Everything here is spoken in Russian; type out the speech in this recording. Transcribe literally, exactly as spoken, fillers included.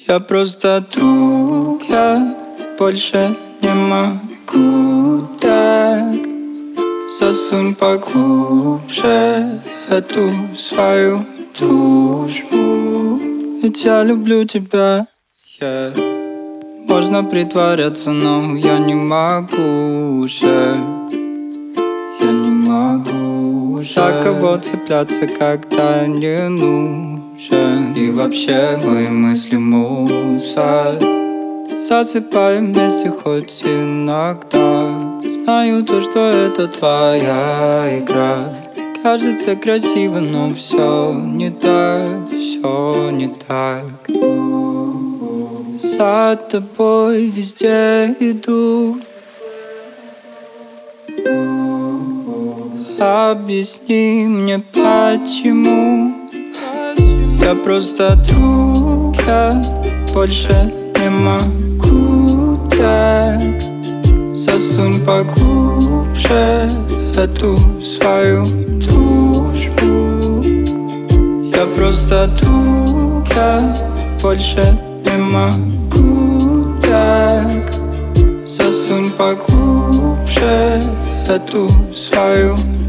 Я просто друг, я больше не могу так. Засунь поглубже эту свою дружбу. Ведь я люблю тебя, yeah. Можно притворяться, но я не могу уже. Я не могу уже за кого цепляться, когда не нужен. И вообще мои мысли мусор. Засыпаем вместе хоть иногда. Знаю то, что это твоя игра. Кажется красиво, но все не так, все не так. За тобой везде иду. Объясни мне почему. Я просто друг, я больше не могу так. Засунь поглубже эту свою дружбу. Я просто друг, я больше не могу так. Засунь поглубже эту свою